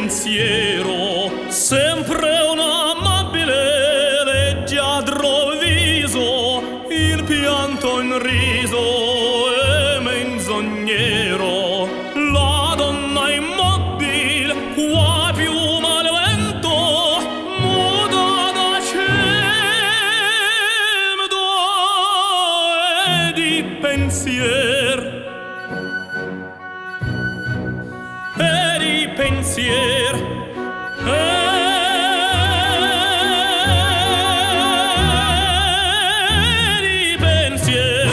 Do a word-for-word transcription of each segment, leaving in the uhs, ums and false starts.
pensiero, sempre un amabile leggiadro viso, il pianto in riso è menzognero. La donna immobile, qua piuma al vento, muta da cemdo e di pensier. E di pensier, e di pensier.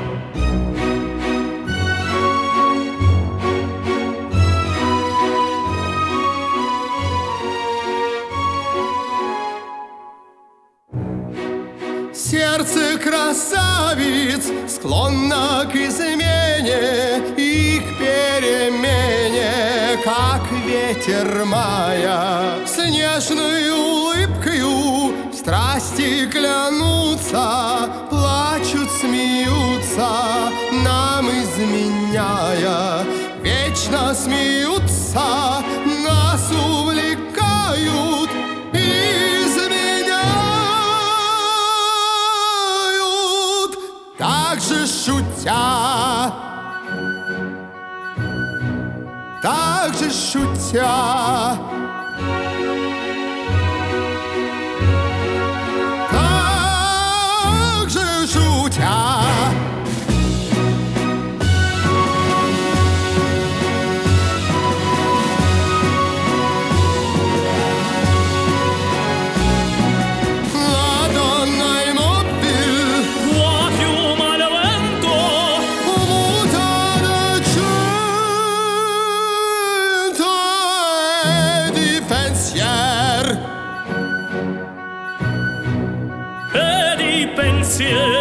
Сердце красавиц склонно к измене и к перемене, как ветер мая. С нежной улыбкою в страсти клянутся, плачут, смеются, нам изменяя. Вечно смеются, нас увлекают, так же шутя, так же шутя, так же шутя. E di pensier.